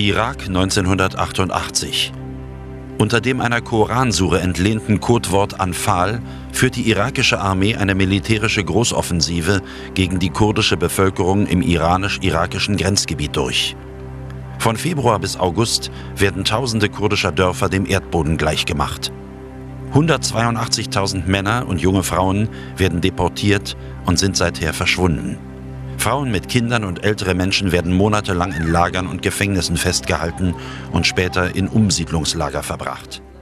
Irak 1988. Unter dem einer Koransure entlehnten Codewort Anfal führt die irakische Armee eine militärische Großoffensive gegen die kurdische Bevölkerung im iranisch-irakischen Grenzgebiet durch. Von Februar bis August werden tausende kurdischer Dörfer dem Erdboden gleichgemacht. 182.000 Männer und junge Frauen werden deportiert und sind seither verschwunden. Frauen mit Kindern und ältere Menschen werden monatelang in Lagern und Gefängnissen festgehalten und später in Umsiedlungslager verbracht.